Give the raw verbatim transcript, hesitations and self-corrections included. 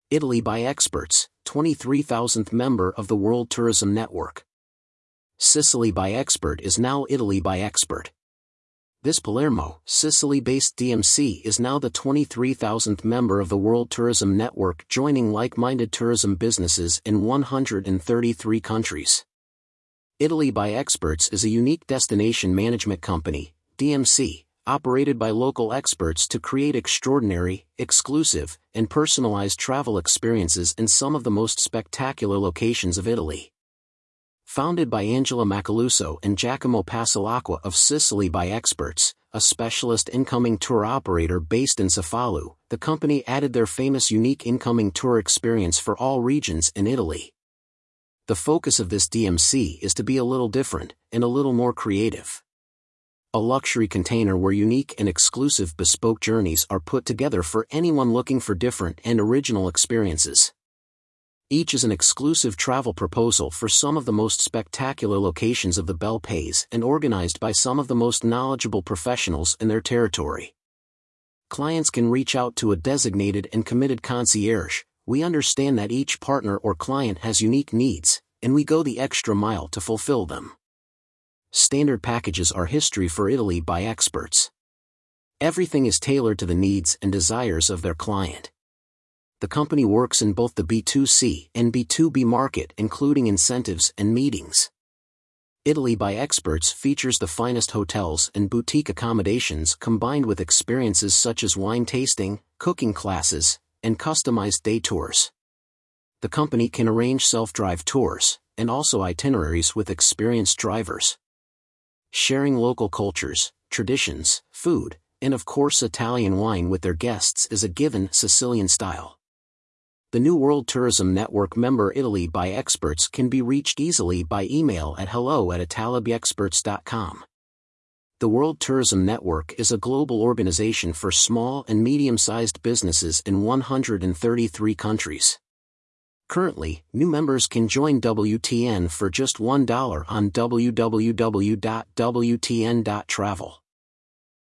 Italy by Experts, twenty-three thousandth member of the World Tourism Network. Sicily by Expert is now Italy by Expert. This Palermo, Sicily-based D M C is now the twenty-three thousandth member of the World Tourism Network, joining like-minded tourism businesses in one hundred thirty-three countries. Italy by Experts is a unique destination management company, D M C, operated by local experts to create extraordinary, exclusive, and personalized travel experiences in some of the most spectacular locations of Italy. Founded by Angela Macaluso and Giacomo Passalacqua of Sicily by Experts, a specialist incoming tour operator based in Cefalù, the company added their famous unique incoming tour experience for all regions in Italy. The focus of this D M C is to be a little different, and a little more creative. A luxury container where unique and exclusive bespoke journeys are put together for anyone looking for different and original experiences. Each is an exclusive travel proposal for some of the most spectacular locations of the Bel Paese and organized by some of the most knowledgeable professionals in their territory. Clients can reach out to a designated and committed concierge. We understand that each partner or client has unique needs, and we go the extra mile to fulfill them. Standard packages are history for Italy by Experts. Everything is tailored to the needs and desires of their client. The company works in both the B two C and B two B market, including incentives and meetings. Italy by Experts features the finest hotels and boutique accommodations combined with experiences such as wine tasting, cooking classes, and customized day tours. The company can arrange self-drive tours, and also itineraries with experienced drivers. Sharing local cultures, traditions, food, and of course Italian wine with their guests is a given Sicilian style. The new World Tourism Network member Italy by Experts can be reached easily by email at hello at italiabyexperts dot com. The World Tourism Network is a global organization for small and medium-sized businesses in one hundred thirty-three countries. Currently, new members can join W T N for just one dollar on w w w dot w t n dot travel.